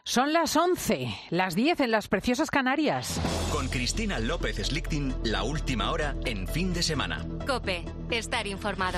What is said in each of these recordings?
Son las 11, las 10 en las preciosas Canarias. Con Cristina López Slichting, la última hora en fin de semana. COPE, estar informado.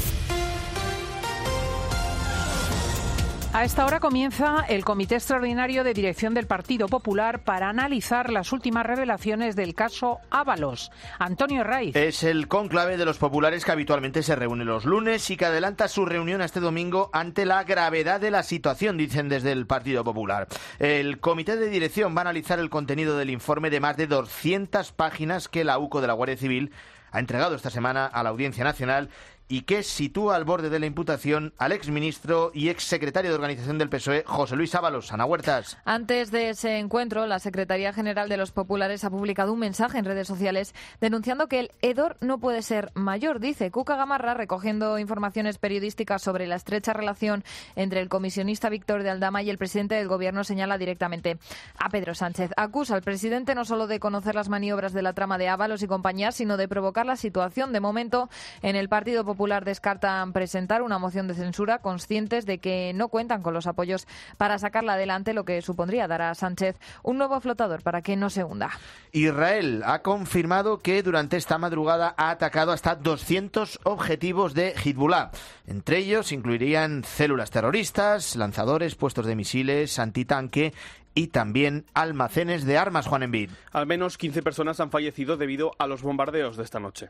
A esta hora comienza el Comité Extraordinario de Dirección del Partido Popular para analizar las últimas revelaciones del caso Ábalos. Antonio Raiz. Es el cónclave de los populares que habitualmente se reúne los lunes y que adelanta su reunión a este domingo ante la gravedad de la situación, dicen desde el Partido Popular. El Comité de Dirección va a analizar el contenido del informe de más de 200 páginas que la UCO de la Guardia Civil ha entregado esta semana a la Audiencia Nacional y que sitúa al borde de la imputación al exministro y exsecretario de Organización del PSOE, José Luis Ábalos. Ana Huertas. Antes de ese encuentro, la Secretaría General de los Populares ha publicado un mensaje en redes sociales denunciando que el hedor no puede ser mayor, dice Cuca Gamarra, recogiendo informaciones periodísticas sobre la estrecha relación entre el comisionista Víctor de Aldama y el presidente del Gobierno, señala directamente a Pedro Sánchez. Acusa al presidente no solo de conocer las maniobras de la trama de Ábalos y compañía, sino de provocar la situación. De momento, en el Partido Popular descartan presentar una moción de censura, conscientes de que no cuentan con los apoyos para sacarla adelante, lo que supondría dar a Sánchez un nuevo flotador para que no se hunda. Israel ha confirmado que durante esta madrugada ha atacado hasta 200 objetivos de Hezbollah. Entre ellos incluirían células terroristas, lanzadores, puestos de misiles, antitanque y también almacenes de armas, Juan Envid. Al menos 15 personas han fallecido debido a los bombardeos de esta noche.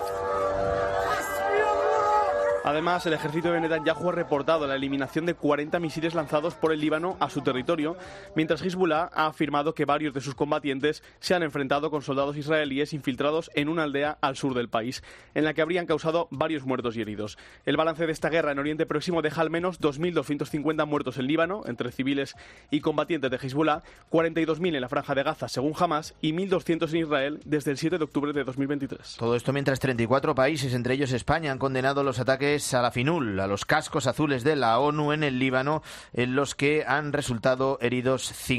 Además, el ejército de Netanyahu ha reportado la eliminación de 40 misiles lanzados por el Líbano a su territorio, mientras Hezbollah ha afirmado que varios de sus combatientes se han enfrentado con soldados israelíes infiltrados en una aldea al sur del país, en la que habrían causado varios muertos y heridos. El balance de esta guerra en Oriente Próximo deja al menos 2.250 muertos en Líbano, entre civiles y combatientes de Hezbollah, 42.000 en la Franja de Gaza, según Hamas, y 1.200 en Israel desde el 7 de octubre de 2023. Todo esto mientras 34 países, entre ellos España, han condenado los ataques a la FINUL, a los cascos azules de la ONU en el Líbano, en los que han resultado heridos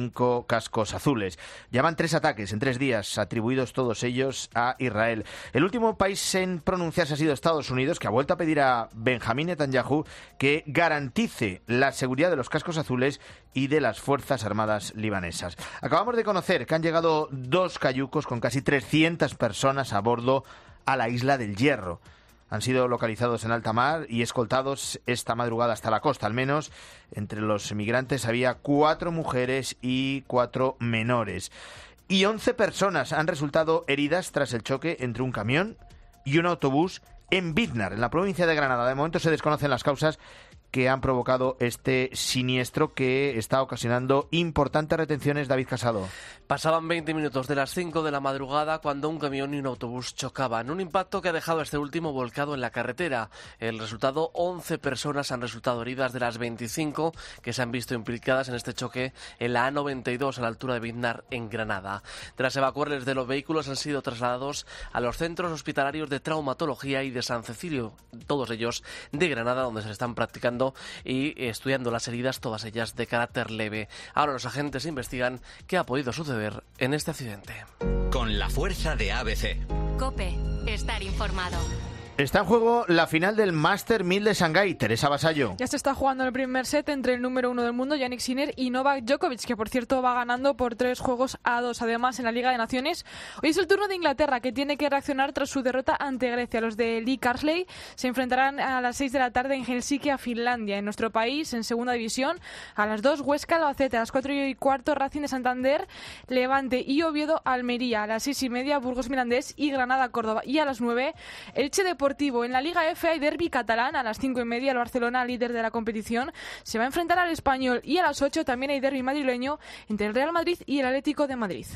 5 cascos azules. Ya van 3 ataques en 3 días, atribuidos todos ellos a Israel. El último país en pronunciarse ha sido Estados Unidos, que ha vuelto a pedir a Benjamín Netanyahu que garantice la seguridad de los cascos azules y de las Fuerzas Armadas libanesas. Acabamos de conocer que han llegado 2 cayucos con casi 300 personas a bordo a la isla del Hierro. Han sido localizados en alta mar y escoltados esta madrugada hasta la costa. Al menos entre los migrantes había 4 mujeres y 4 menores. Y 11 personas han resultado heridas tras el choque entre un camión y un autobús en Biznar, en la provincia de Granada. De momento se desconocen las causas que han provocado este siniestro que está ocasionando importantes retenciones. David Casado. Pasaban 20 minutos de las 5 de la madrugada cuando un camión y un autobús chocaban. Un impacto que ha dejado a este último volcado en la carretera. El resultado, 11 personas han resultado heridas de las 25 que se han visto implicadas en este choque en la A92 a la altura de Biznar, en Granada. Tras evacuarles de los vehículos, han sido trasladados a los centros hospitalarios de traumatología y de San Cecilio, todos ellos de Granada, donde se están practicando y estudiando las heridas, todas ellas de carácter leve. Ahora los agentes investigan qué ha podido suceder en este accidente. Con la fuerza de ABC. COPE, estar informado. Está en juego la final del Master 1000 de Shanghái. Teresa Vasallo. Ya se está jugando el primer set entre el número 1 del mundo, Jannik Sinner, y Novak Djokovic, que por cierto va ganando por 3-2. Además, en la Liga de Naciones, hoy es el turno de Inglaterra, que tiene que reaccionar tras su derrota ante Grecia. Los de Lee Carsley se enfrentarán a las 6 de la tarde en Helsinki a Finlandia. En nuestro país, en segunda división, a las 2 Huesca Albacete, a las 4:15 Racing de Santander, Levante y Oviedo Almería, a las 6:30 Burgos Mirandés y Granada Córdoba, y a las 9 Elche Deportivo. En la Liga F hay derbi catalán. A las 5:30 el Barcelona, líder de la competición, se va a enfrentar al Español, y a las 8 también hay derbi madrileño entre el Real Madrid y el Atlético de Madrid.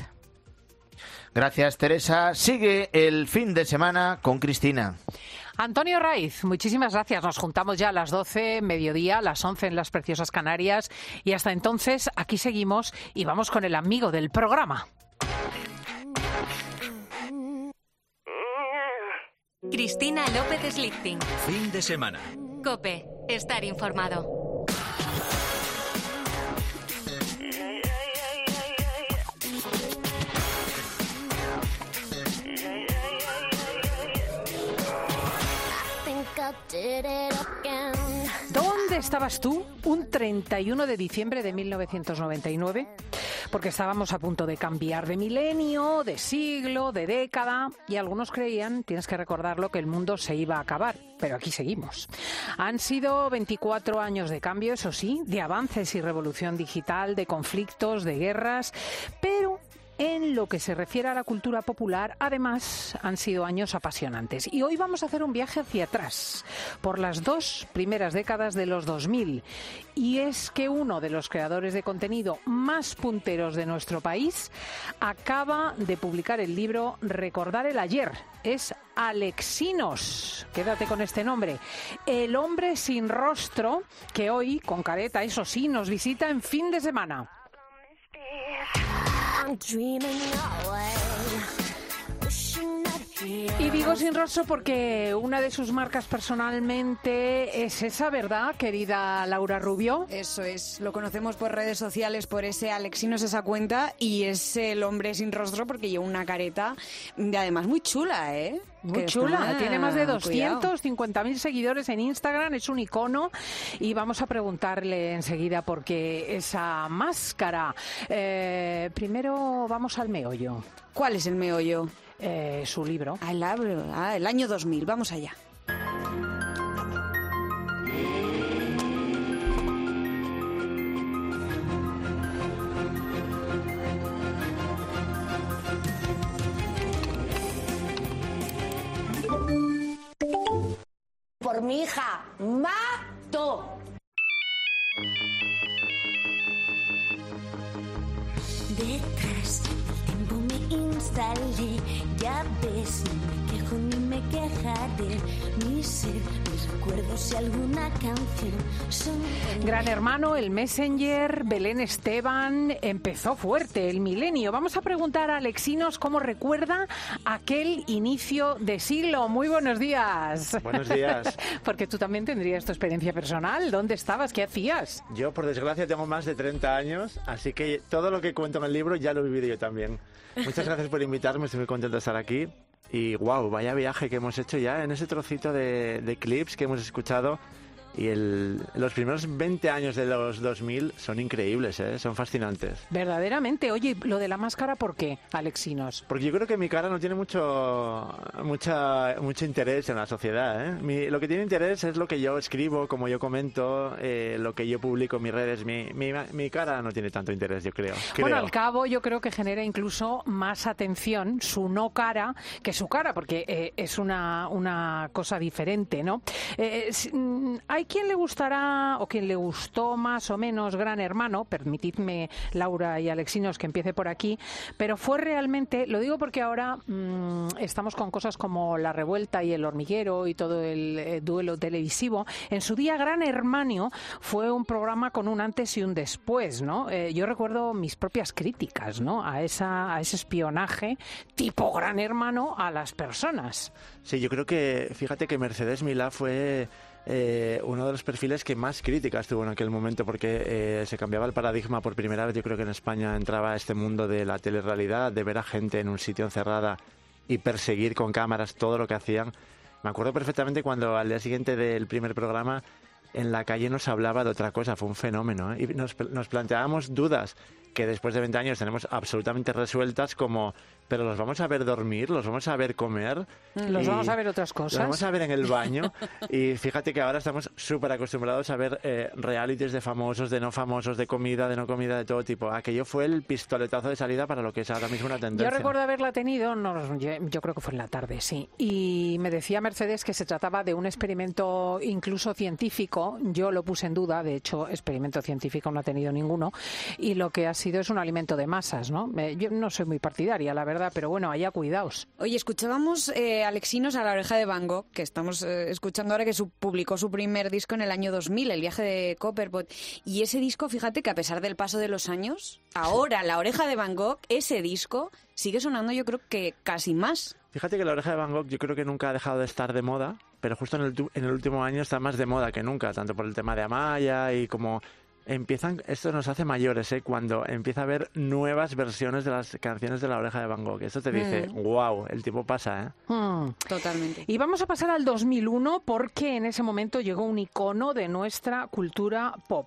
Gracias, Teresa. Sigue el fin de semana con Cristina. Antonio Raiz, muchísimas gracias. Nos juntamos ya a las 12, mediodía, a las 11 en las preciosas Canarias. Y hasta entonces, aquí seguimos y vamos con el amigo del programa. Cristina López Slichting. Fin de semana. COPE, estar informado. ¿Dónde estabas tú un 31 de diciembre de 1999? Porque estábamos a punto de cambiar de milenio, de siglo, de década, y algunos creían, tienes que recordarlo, que el mundo se iba a acabar. Pero aquí seguimos. Han sido 24 años de cambio, eso sí, de avances y revolución digital, de conflictos, de guerras, pero en lo que se refiere a la cultura popular, además, han sido años apasionantes. Y hoy vamos a hacer un viaje hacia atrás, por las 2 primeras décadas de los 2000. Y es que uno de los creadores de contenido más punteros de nuestro país acaba de publicar el libro Recordar el ayer. Es Alexinos, quédate con este nombre, el hombre sin rostro, que hoy, con careta, eso sí, nos visita en fin de semana. Y digo sin rostro porque una de sus marcas personalmente es esa, ¿verdad, querida Laura Rubio? Eso es, lo conocemos por redes sociales, por ese Alexinos, esa cuenta, y es el hombre sin rostro porque lleva una careta, además muy chula, ¿eh? Muy chula, tiene más de 250.000 seguidores en Instagram, es un icono, y vamos a preguntarle enseguida por qué esa máscara. Primero vamos al meollo. ¿Cuál es el meollo? Su libro. El año 2000, vamos allá. Por mi hija, mato. Detrás del tiempo me instalé, ya ves, no me quejo ni me quejaré. Mi ser, mis recuerdos y alguna canción son... Gran Hermano, el Messenger, Belén Esteban, empezó fuerte el milenio. Vamos a preguntar a Alexinos cómo recuerda aquel inicio de siglo. Muy buenos días. Buenos días. Porque tú también tendrías tu experiencia personal. ¿Dónde estabas? ¿Qué hacías? Yo, por desgracia, tengo más de 30 años, así que todo lo que cuento en el libro ya lo he vivido yo también. Muchas gracias por invitarme, estoy muy contento de estar aquí. Y wow, vaya viaje que hemos hecho ya en ese trocito de clips que hemos escuchado. Y los primeros 20 años de los 2000 son increíbles, ¿eh? Son fascinantes. Verdaderamente. Oye, lo de la máscara, ¿por qué, Alexinos? Porque yo creo que mi cara no tiene mucho interés en la sociedad, ¿eh? Lo que tiene interés es lo que yo escribo, como yo comento, lo que yo publico en mis redes. Mi cara no tiene tanto interés, yo creo. Bueno, al cabo, yo creo que genera incluso más atención su no cara que su cara, porque es una cosa diferente, ¿no? Hay quien le gustará o quien le gustó más o menos Gran Hermano, permitidme, Laura y Alexinos, que empiece por aquí, pero fue realmente, lo digo porque ahora estamos con cosas como La Revuelta y El Hormiguero y todo el duelo televisivo. En su día Gran Hermano fue un programa con un antes y un después, ¿no? Yo recuerdo mis propias críticas, ¿no? A ese espionaje tipo Gran Hermano a las personas. Sí, yo creo que, fíjate que Mercedes Milá fue uno de los perfiles que más críticas tuvo en aquel momento, porque se cambiaba el paradigma por primera vez. Yo creo que en España entraba este mundo de la telerrealidad, de ver a gente en un sitio encerrada y perseguir con cámaras todo lo que hacían. Me acuerdo perfectamente cuando al día siguiente del primer programa en la calle nos hablaba de otra cosa, fue un fenómeno, ¿eh? Y nos planteábamos dudas que después de 20 años tenemos absolutamente resueltas, como, pero los vamos a ver dormir, los vamos a ver comer. Los vamos a ver otras cosas. Los vamos a ver en el baño. Y fíjate que ahora estamos súper acostumbrados a ver realities de famosos, de no famosos, de comida, de no comida, de todo tipo. Aquello fue el pistoletazo de salida para lo que es ahora mismo una tendencia. Yo recuerdo haberla tenido, yo creo que fue en la tarde, sí. Y me decía Mercedes que se trataba de un experimento incluso científico. Yo lo puse en duda, de hecho, experimento científico no ha tenido ninguno. Y lo que ha sido es un alimento de masas, ¿no? Yo no soy muy partidaria, la verdad, pero bueno, allá cuidaos. Oye, escuchábamos Alexinos a La Oreja de Van Gogh, que estamos escuchando ahora, que publicó su primer disco en el año 2000, El viaje de Copperbot. Y ese disco, fíjate que a pesar del paso de los años, ahora La Oreja de Van Gogh, ese disco, sigue sonando, yo creo que casi más. Fíjate que La Oreja de Van Gogh yo creo que nunca ha dejado de estar de moda, pero justo en el último año está más de moda que nunca, tanto por el tema de Amaya y como esto nos hace mayores, cuando empieza a haber nuevas versiones de las canciones de La Oreja de Van Gogh. Esto te dice, wow, el tiempo pasa, Totalmente. Y vamos a pasar al 2001 porque en ese momento llegó un icono de nuestra cultura pop.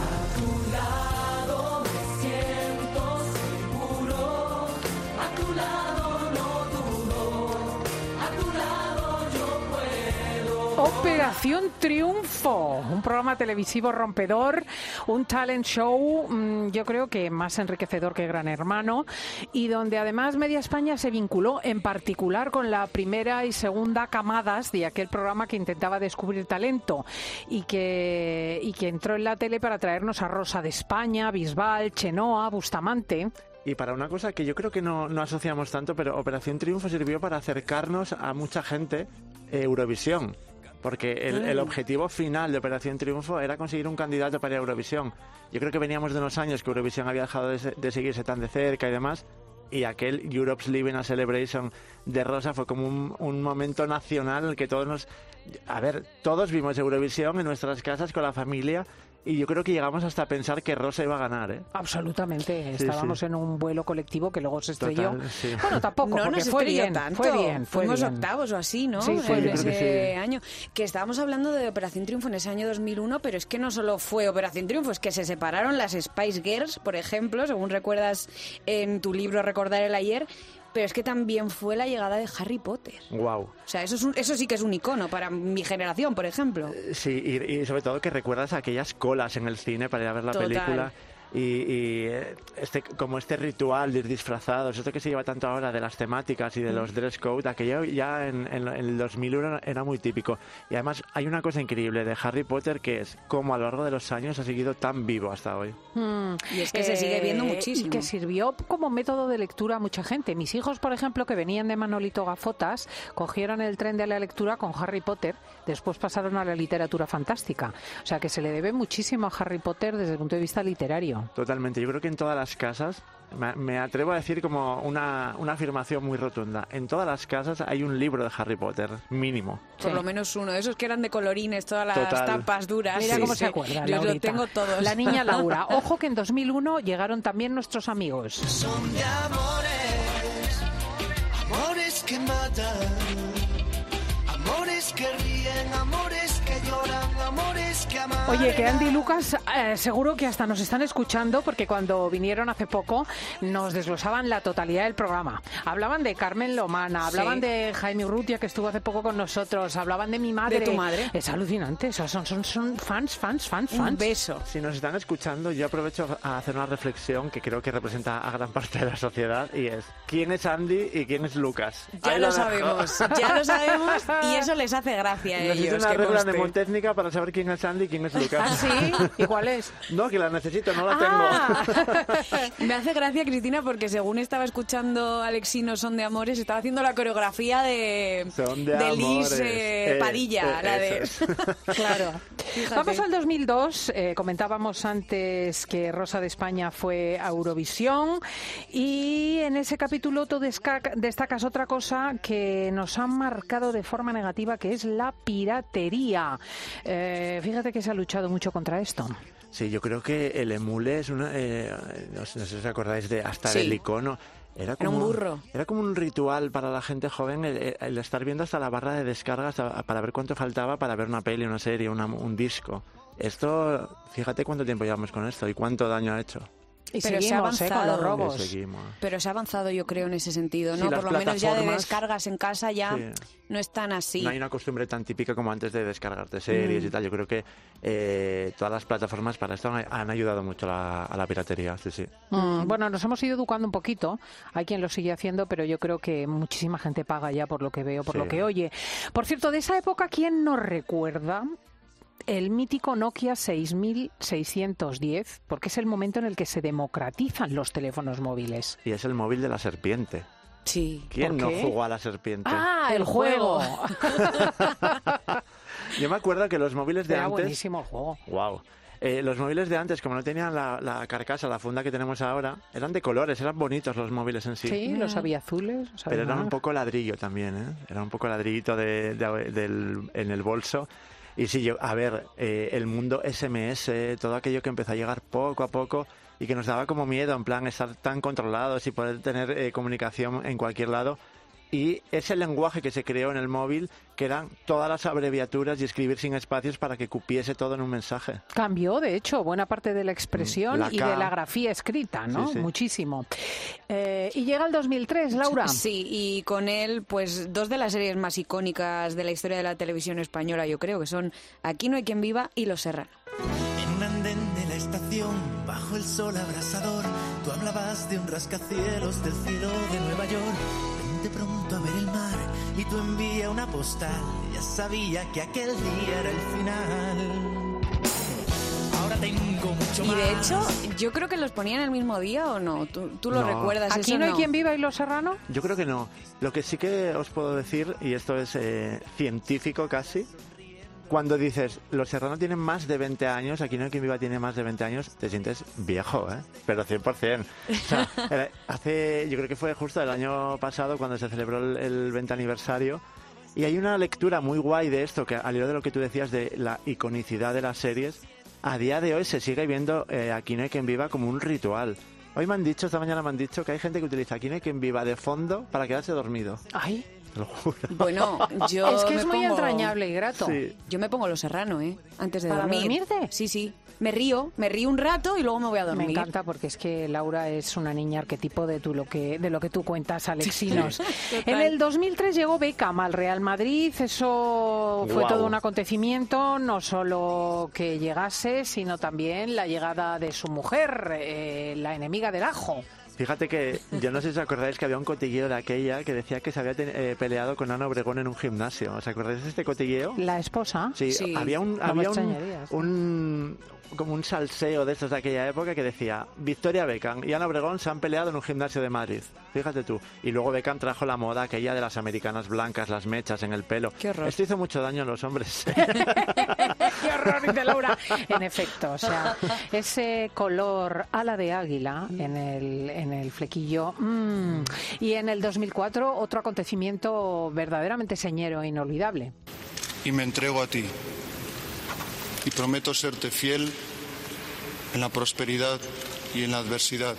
Operación Triunfo, un programa televisivo rompedor, un talent show, yo creo que más enriquecedor que Gran Hermano, y donde además Media España se vinculó en particular con la primera y segunda camadas de aquel programa que intentaba descubrir talento y que entró en la tele para traernos a Rosa de España, Bisbal, Chenoa, Bustamante. Y para una cosa que yo creo que no asociamos tanto, pero Operación Triunfo sirvió para acercarnos a mucha gente Eurovisión. Porque el objetivo final de Operación Triunfo era conseguir un candidato para Eurovisión. Yo creo que veníamos de unos años que Eurovisión había dejado de seguirse tan de cerca y demás, y aquel Europe's Living a Celebration de Rosa fue como un momento nacional en el que todos vimos Eurovisión en nuestras casas con la familia. Y yo creo que llegamos hasta a pensar que Rosa iba a ganar, Absolutamente. Sí, Estábamos en un vuelo colectivo que luego se estrelló. Total, sí. Bueno, tampoco, no porque nos fue estrelló bien, tanto. Fuimos octavos o así, ¿no? Sí, fue en bien. ese año. Que estábamos hablando de Operación Triunfo en ese año 2001, pero es que no solo fue Operación Triunfo, es que se separaron las Spice Girls, por ejemplo, según recuerdas en tu libro Recordar el Ayer. Pero es que también fue la llegada de Harry Potter. Wow. O sea, eso sí que es un icono para mi generación, por ejemplo. Sí, y sobre todo que recuerdas aquellas colas en el cine para ir a ver la Total. película. Y como este ritual de ir disfrazados, esto que se lleva tanto ahora de las temáticas y de los dress code, aquello ya en el 2001 era muy típico. Y además hay una cosa increíble de Harry Potter, que es como a lo largo de los años ha seguido tan vivo hasta hoy. Y es que se sigue viendo muchísimo. Y que sirvió como método de lectura a mucha gente. Mis hijos, por ejemplo, que venían de Manolito Gafotas, cogieron el tren de la lectura con Harry Potter, después pasaron a la literatura fantástica. O sea que se le debe muchísimo a Harry Potter desde el punto de vista literario. Totalmente. Yo creo que en todas las casas, me atrevo a decir como una afirmación muy rotunda, en todas las casas hay un libro de Harry Potter, mínimo. Por lo menos uno. Esos que eran de colorines, todas las tapas duras. Mira cómo se acuerda, Yo Laurita. lo tengo todos. La niña Laura. Ojo que en 2001 llegaron también nuestros amigos. Son de amores, amores que matan, amores que ríen, amores que lloran, amores que aman. Oye, que Andy y Lucas seguro que hasta nos están escuchando porque cuando vinieron hace poco nos desglosaban la totalidad del programa. Hablaban de Carmen Lomana, hablaban de Jaime Urrutia, que estuvo hace poco con nosotros, hablaban de mi madre. ¿De tu madre? Es alucinante, o sea, son fans. Un beso. Si nos están escuchando, yo aprovecho a hacer una reflexión que creo que representa a gran parte de la sociedad, y es ¿quién es Andy y quién es Lucas? Ya lo sabemos y eso les hace gracia a Necesito ellos. una que regla conste. mnemotécnica para saber quién es Andy y quién es Lucas. ¿Ah, sí? ¿Y cuál es? No, que la necesito, no la tengo. Me hace gracia, Cristina, porque según estaba escuchando Alexino Son de Amores, estaba haciendo la coreografía de Liz Padilla. La de... Claro. Fíjate. Vamos al 2002. Comentábamos antes que Rosa de España fue a Eurovisión y en ese capítulo tú destacas otra cosa que nos ha marcado de forma negativa, que es la piratería. Fíjate que se ha luchado mucho contra esto. Sí, yo creo que el emule es una... no sé si os acordáis de hasta del icono. Era un burro. Era como un ritual para la gente joven el estar viendo hasta la barra de descargas para ver cuánto faltaba para ver una peli, una serie, un disco. Esto, fíjate cuánto tiempo llevamos con esto y cuánto daño ha hecho. Y pero seguimos, se ha avanzado. con los robos. Pero se ha avanzado, yo creo, en ese sentido, ¿no? Sí, por lo menos ya de plataformas- descargas en casa ya no es tan así. No hay una costumbre tan típica como antes de descargarte series y tal. Yo creo que todas las plataformas para esto han ayudado mucho a la piratería, sí. Bueno, nos hemos ido educando un poquito. Hay quien lo sigue haciendo, pero yo creo que muchísima gente paga ya por lo que veo, por lo que oye. Por cierto, de esa época, ¿quién nos recuerda el mítico Nokia 6610? Porque es el momento en el que se democratizan los teléfonos móviles. Y es el móvil de la serpiente. Sí. ¿Quién no ¿Por qué? jugó a la serpiente? ¡Ah, el juego! Yo me acuerdo que los móviles de Era antes... buenísimo el juego. Wow. Los móviles de antes, como no tenían la carcasa, la funda que tenemos ahora, eran de colores, eran bonitos los móviles en sí. Sí, los había azules. Pero eran un poco ladrillo también, ¿eh? Era un poco ladrillito en el bolso. Y sí, el mundo SMS, todo aquello que empezó a llegar poco a poco y que nos daba como miedo, en plan, estar tan controlados y poder tener comunicación en cualquier lado. Y ese lenguaje que se creó en el móvil, que eran todas las abreviaturas y escribir sin espacios para que cupiese todo en un mensaje. Cambió, de hecho, buena parte de la expresión y de la grafía escrita, ¿no? Sí, sí. Muchísimo. Y llega el 2003, Laura. Sí, y con él, pues, dos de las series más icónicas de la historia de la televisión española, yo creo, que son Aquí no hay quien viva y Los Serrano. En un andén de la estación, bajo el sol abrasador, tú hablabas de un rascacielos del cielo de Nueva York. De pronto a ver el mar y tú envía una postal. Ya sabía que aquel día era el final. Ahora tengo mucho más. Y de hecho, yo creo que los ponían el mismo día, ¿o no? ¿Tú lo recuerdas? ¿Aquí no hay quien viva y Los Serrano? Yo creo que no. Lo que sí que os puedo decir, y esto es científico casi, cuando dices, Los Serrano tienen más de 20 años, Aquí no hay quien viva tiene más de 20 años, te sientes viejo, ¿eh? Pero 100%. O sea, yo creo que fue justo el año pasado cuando se celebró el 20 aniversario, y hay una lectura muy guay de esto, que al hilo de lo que tú decías de la iconicidad de las series, a día de hoy se sigue viendo Aquí no hay quien viva como un ritual. Esta mañana me han dicho que hay gente que utiliza Aquí no hay quien viva de fondo para quedarse dormido. Ay. Te lo juro. Bueno, yo es que me es muy pongo... entrañable y grato. Sí. Yo me pongo Los Serrano, antes de ¿Para dormir. dormirte? Sí, sí. Me río un rato y luego me voy a dormir. Me encanta porque es que Laura es una niña arquetipo de lo que tú cuentas, Alexinos. En el 2003 llegó Beckham al Real Madrid. Eso fue todo un acontecimiento, no solo que llegase, sino también la llegada de su mujer, la enemiga del ajo. Fíjate que yo no sé si os acordáis que había un cotilleo de aquella que decía que se había peleado con Ana Obregón en un gimnasio. ¿Os acordáis de este cotilleo? La esposa. Sí, sí. había como un salseo de estos de aquella época que decía Victoria Beckham y Ana Obregón se han peleado en un gimnasio de Madrid. Fíjate tú. Y luego Beckham trajo la moda aquella de las americanas blancas, las mechas en el pelo. Qué horror. Esto hizo mucho daño a los hombres. ¡Qué horror, dice Laura! En efecto, o sea, ese color ala de águila en el flequillo. Y en el 2004, otro acontecimiento verdaderamente señero e inolvidable. Y me entrego a ti. Y prometo serte fiel en la prosperidad y en la adversidad,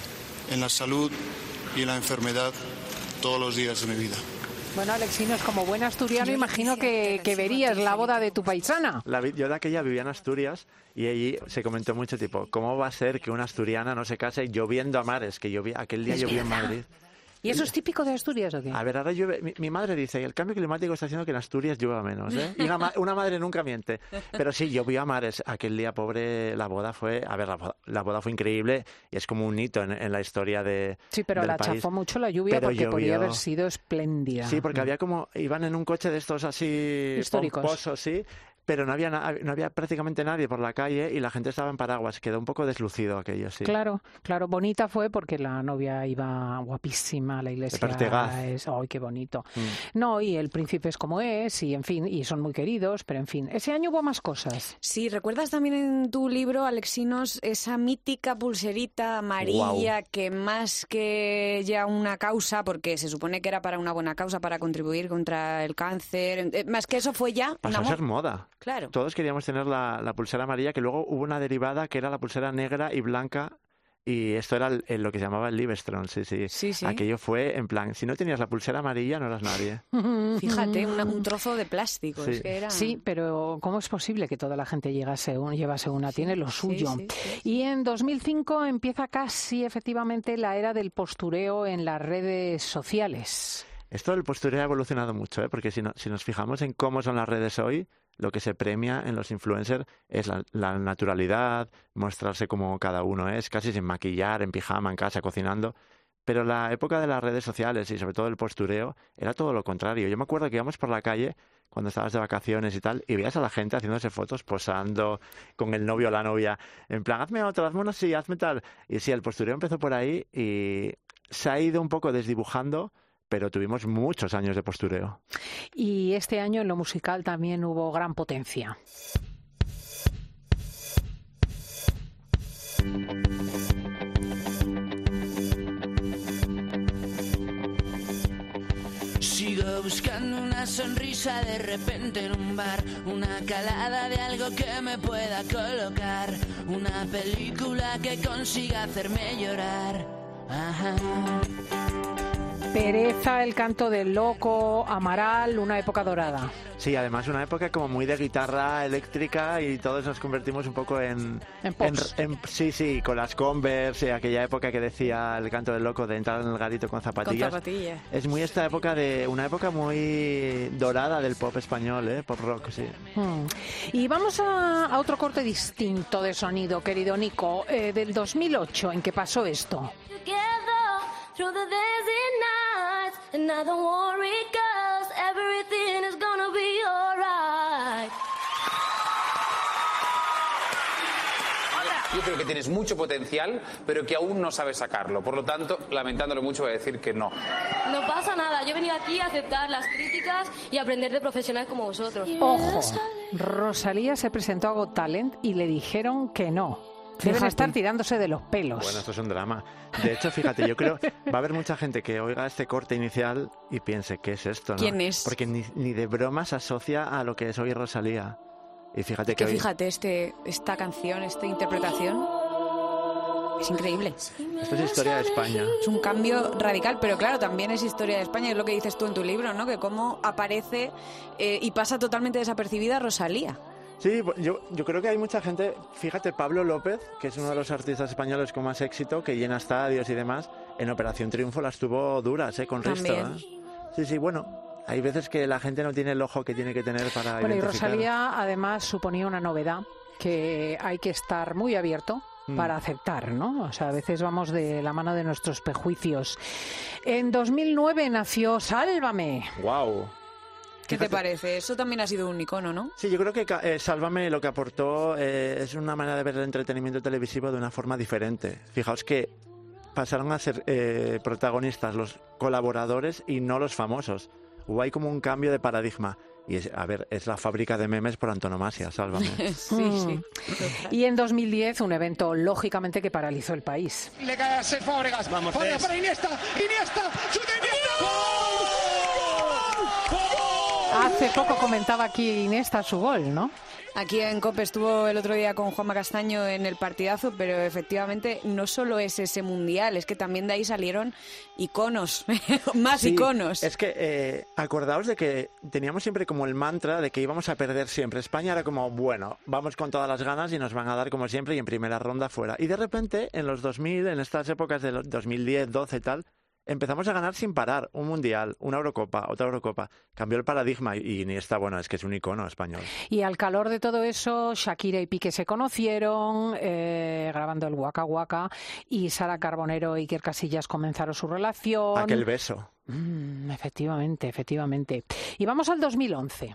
en la salud y en la enfermedad, todos los días de mi vida. Bueno, Alexinos, como buen asturiano, imagino que verías la boda de tu paisana. Yo de aquella vivía en Asturias y allí se comentó mucho, tipo, ¿cómo va a ser que una asturiana no se case lloviendo a mares? Que aquel día llovió en Madrid. ¿Y eso es típico de Asturias o qué? A ver, ahora llueve. Mi madre dice que el cambio climático está haciendo que en Asturias llueva menos, ¿eh? Y una madre nunca miente. Pero sí, llovió a mares. Aquel día, pobre, la boda fue... A ver, la boda fue increíble y es como un hito en la historia de Sí, pero la país. Chafó mucho la lluvia, pero porque llovió. podía haber sido espléndida. Sí, porque había como... Iban en un coche de estos así... históricos. Pomposos, sí. Pero no había prácticamente nadie por la calle y la gente estaba en paraguas. Quedó un poco deslucido aquello, sí. Claro. Bonita fue porque la novia iba guapísima a la iglesia. ¡Ay, qué bonito! No, y el príncipe es como es, y en fin, y son muy queridos, pero en fin. Ese año hubo más cosas. Sí, ¿recuerdas también en tu libro, Alexinos, esa mítica pulserita amarilla que más que ya una causa, porque se supone que era para una buena causa, para contribuir contra el cáncer, más que eso fue ya... Pasó a ser moda. Claro. Todos queríamos tener la pulsera amarilla, que luego hubo una derivada que era la pulsera negra y blanca, y esto era lo que se llamaba el Livestrong, sí. Aquello fue en plan, si no tenías la pulsera amarilla no eras nadie. Fíjate, un trozo de plástico. Sí. Es que era... Sí, pero ¿cómo es posible que toda la gente llevase una? Tiene lo suyo. Sí. Y en 2005 empieza casi efectivamente la era del postureo en las redes sociales. Esto del postureo ha evolucionado mucho, porque si nos fijamos en cómo son las redes hoy, lo que se premia en los influencers es la naturalidad, mostrarse como cada uno es, casi sin maquillar, en pijama, en casa, cocinando. Pero la época de las redes sociales y sobre todo el postureo era todo lo contrario. Yo me acuerdo que íbamos por la calle cuando estabas de vacaciones y tal, y veías a la gente haciéndose fotos, posando con el novio o la novia, en plan, hazme otro, hazme uno así, hazme tal. Y sí, el postureo empezó por ahí y se ha ido un poco desdibujando, pero tuvimos muchos años de postureo. Y este año en lo musical también hubo gran potencia. She Sigo buscando una sonrisa de repente en un bar, una calada de algo que me pueda colocar, una película que consiga hacerme llorar. Ajá. Pereza, El canto del loco, Amaral, una época dorada. Sí, además una época como muy de guitarra eléctrica y todos nos convertimos un poco en pops. Sí, con las Converse, aquella época que decía El canto del loco de entrar en el garito con zapatillas. Con zapatillas. Es muy esta época una época muy dorada del pop español, pop rock, sí. Y vamos a otro corte distinto de sonido, querido Nico, del 2008, ¿en qué pasó esto? Through the days and nights, and now don't worry, 'cause everything is gonna be alright. Yo creo que tienes mucho potencial, pero que aún no sabes sacarlo. Por lo tanto, lamentándolo mucho, voy a decir que no. No pasa nada. Yo he venido aquí a aceptar las críticas y aprender de profesionales como vosotros. Ojo, Rosalía se presentó a Got Talent y le dijeron que no. Deben estar tirándose de los pelos. Bueno, esto es un drama. De hecho, fíjate, yo creo va a haber mucha gente que oiga este corte inicial y piense, ¿qué es esto? ¿No? ¿Quién es? Porque ni de broma se asocia a lo que es hoy Rosalía. Y fíjate que fíjate, esta canción, esta interpretación, es increíble. Esto es historia de España. Es un cambio radical, pero claro, también es historia de España, es lo que dices tú en tu libro, ¿no? Que cómo aparece y pasa totalmente desapercibida Rosalía. Sí, yo creo que hay mucha gente, fíjate, Pablo López, que es uno de los artistas españoles con más éxito, que llena estadios y demás, en Operación Triunfo las tuvo duras, con Risto. Sí, bueno, hay veces que la gente no tiene el ojo que tiene que tener para Bueno, identificar. y Rosalía además suponía una novedad que hay que estar muy abierto para aceptar, ¿no? O sea, a veces vamos de la mano de nuestros prejuicios. En 2009 nació Sálvame. ¡Guau! ¿Qué te parece? Eso también ha sido un icono, ¿no? Sí, yo creo que Sálvame lo que aportó es una manera de ver el entretenimiento televisivo de una forma diferente. Fijaos que pasaron a ser protagonistas los colaboradores y no los famosos. Hubo ahí como un cambio de paradigma. Y es la fábrica de memes por antonomasia, Sálvame. Sí. Y en 2010 un evento, lógicamente, que paralizó el país. Le cae a Cesc Fábregas. Vamos, Fábregas para Iniesta. ¡Chuta Iniesta! Hace poco comentaba aquí Iniesta su gol, ¿no? Aquí en COPE estuvo el otro día con Juanma Castaño en el partidazo, pero efectivamente no solo es ese mundial, es que también de ahí salieron iconos, más iconos. Es que acordaos de que teníamos siempre como el mantra de que íbamos a perder siempre. España era como, bueno, vamos con todas las ganas y nos van a dar como siempre y en primera ronda fuera. Y de repente, en los 2000, en estas épocas de 2010, 12 y tal, empezamos a ganar sin parar, un mundial, una Eurocopa, otra Eurocopa. Cambió el paradigma y Iniesta, bueno, es que es un icono español. Y al calor de todo eso, Shakira y Piqué se conocieron, grabando el Waka Waka, y Sara Carbonero y Iker Casillas comenzaron su relación. Aquel beso. Efectivamente. Y vamos al 2011.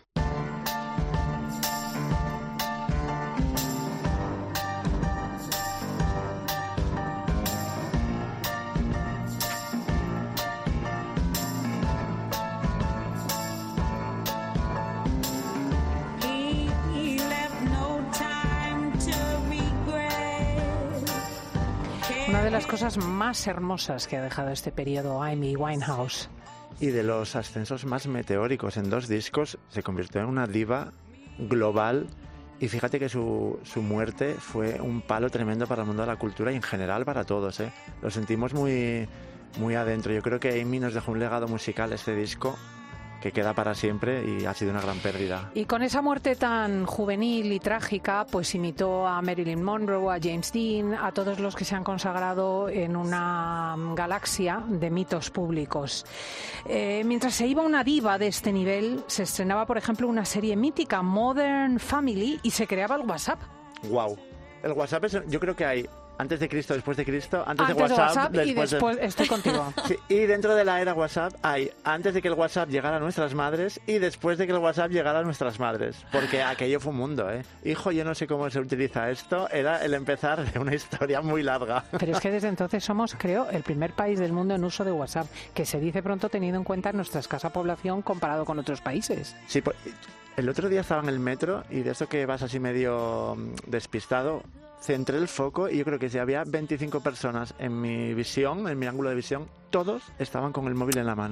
Una de las cosas más hermosas que ha dejado este periodo Amy Winehouse. Y de los ascensos más meteóricos en 2 discos, se convirtió en una diva global. Y fíjate que su muerte fue un palo tremendo para el mundo de la cultura y en general para todos. Lo sentimos muy, muy adentro. Yo creo que Amy nos dejó un legado musical, este disco, que queda para siempre y ha sido una gran pérdida. Y con esa muerte tan juvenil y trágica, pues imitó a Marilyn Monroe, a James Dean, a todos los que se han consagrado en una galaxia de mitos públicos. Mientras se iba una diva de este nivel, se estrenaba, por ejemplo, una serie mítica, Modern Family, y se creaba el WhatsApp. ¡Guau! El WhatsApp yo creo que hay antes de Cristo, después de Cristo, antes de WhatsApp y después estoy contigo. Sí, y dentro de la era WhatsApp hay antes de que el WhatsApp llegara a nuestras madres y después de que el WhatsApp llegara a nuestras madres, porque aquello fue un mundo, Hijo, yo no sé cómo se utiliza esto, era el empezar de una historia muy larga. Pero es que desde entonces somos, creo, el primer país del mundo en uso de WhatsApp, que se dice pronto teniendo en cuenta nuestra escasa población comparado con otros países. Sí, pues, el otro día estaba en el metro y de eso que vas así medio despistado, centré el foco y yo creo que si había 25 personas en mi visión, en mi ángulo de visión, todos estaban con el móvil en la mano.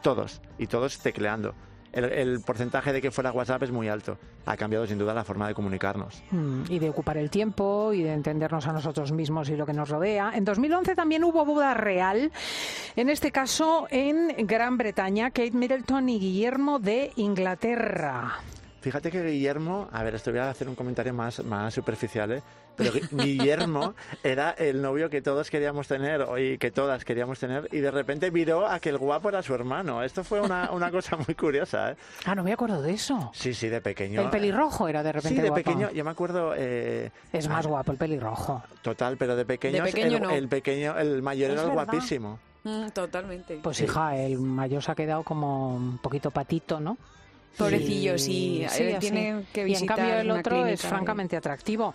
todos, y todos tecleando. El porcentaje de que fuera WhatsApp es muy alto. Ha cambiado sin duda la forma de comunicarnos. Y de ocupar el tiempo y de entendernos a nosotros mismos y lo que nos rodea. En 2011 también hubo boda real, en este caso en Gran Bretaña, Kate Middleton y Guillermo de Inglaterra. Fíjate que Guillermo, a ver, esto voy a hacer un comentario más superficial, pero Guillermo era el novio que todos queríamos tener y que todas queríamos tener, y de repente viró a que el guapo era su hermano. Esto fue una cosa muy curiosa, ¿eh? Ah, no me acuerdo de eso. Sí, de pequeño. El pelirrojo era de repente Sí, de guapo. pequeño, yo me acuerdo... es más guapo el pelirrojo. Total, pero de pequeño no. el mayor Es era verdad. guapísimo. Totalmente. Pues hija, el mayor se ha quedado como un poquito patito, ¿no? Pobrecillo, sí. Así. Tiene que Y en visitar cambio el una otro es clínica, francamente atractivo.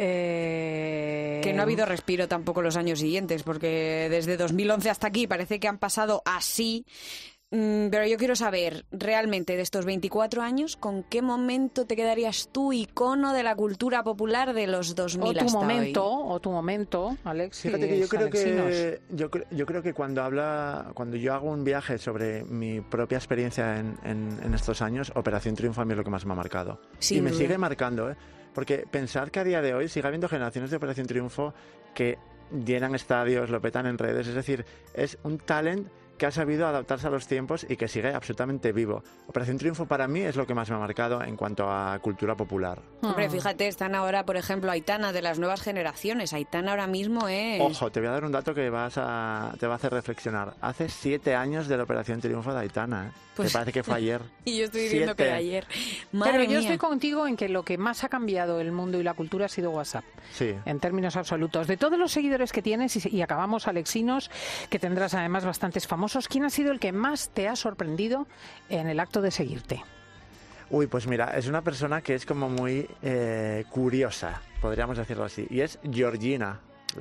Que no ha habido respiro tampoco los años siguientes, porque desde 2011 hasta aquí parece que han pasado así. Pero yo quiero saber, realmente, de estos 24 años, ¿con qué momento te quedarías tú, icono de la cultura popular de los 2000 o tu hasta momento, Alex. Fíjate que yo creo que cuando yo hago un viaje sobre mi propia experiencia en estos años, Operación Triunfo a mí es lo que más me ha marcado. Sin y me duda. sigue marcando, porque pensar que a día de hoy sigue habiendo generaciones de Operación Triunfo que llenan estadios, lo petan en redes, es decir, es un talent que ha sabido adaptarse a los tiempos y que sigue absolutamente vivo. Operación Triunfo para mí es lo que más me ha marcado en cuanto a cultura popular. Hombre, fíjate, están ahora, por ejemplo, Aitana, de las nuevas generaciones. Aitana ahora mismo es... Ojo, te voy a dar un dato que te va a hacer reflexionar. Hace 7 años de la Operación Triunfo de Aitana, Pues... Me parece que fue ayer. Y yo estoy diciendo que de ayer. Madre Pero yo mía. estoy contigo en que lo que más ha cambiado el mundo y la cultura ha sido WhatsApp. Sí. En términos absolutos. De todos los seguidores que tienes, y acabamos, Alexinos, que tendrás además bastantes famosos, ¿quién ha sido el que más te ha sorprendido en el acto de seguirte? Uy, pues mira, es una persona que es como muy curiosa, podríamos decirlo así, y es Georgina.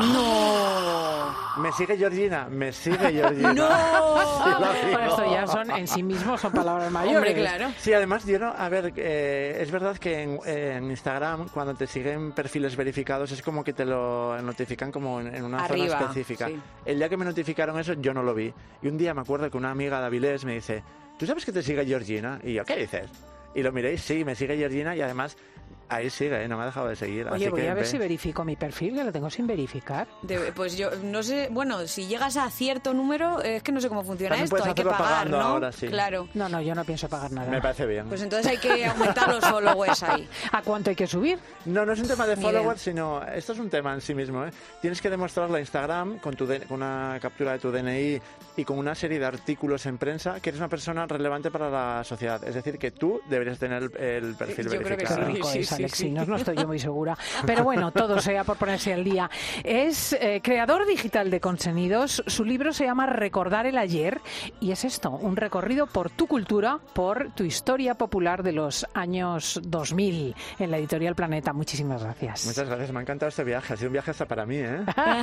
¡No! ¿Me sigue Georgina? ¡No! Bueno, esto ya son, en sí mismos son palabras mayores. Hombre, claro. Sí, además, es verdad que en Instagram, cuando te siguen perfiles verificados, es como que te lo notifican como en una Arriba, zona específica. sí. El día que me notificaron eso, yo no lo vi. Y un día me acuerdo que una amiga de Avilés me dice, ¿tú sabes que te sigue Georgina? Y yo, ¿qué dices? Y lo miréis, sí, me sigue Georgina y además... Ahí sigue, no me ha dejado de seguir. Oye, así voy que a ver si verifico mi perfil, que lo tengo sin verificar. Pues yo no sé, bueno, si llegas a cierto número, es que no sé cómo funciona También esto, puedes hay que hacerlo pagar, pagando ¿no? ahora, sí. Claro. No, yo no pienso pagar nada. Me parece bien. Pues entonces hay que aumentar los followers ahí. ¿A cuánto hay que subir? No es un tema de Ni followers, sino... Esto es un tema en sí mismo, ¿eh? Tienes que demostrarle a Instagram con una captura de tu DNI y con una serie de artículos en prensa que eres una persona relevante para la sociedad. Es decir, que tú deberías tener el perfil Yo creo que verificado. Qué rico Sí, es, sí, Alexinos, sí. no estoy yo muy segura. Pero bueno, todo sea por ponerse al día. Es creador digital de contenidos. Su libro se llama Recordar el ayer y es esto, un recorrido por tu cultura, por tu historia popular de los años 2000 en la editorial Planeta. Muchísimas gracias. Muchas gracias, me ha encantado este viaje. Ha sido un viaje hasta para mí, ¿eh?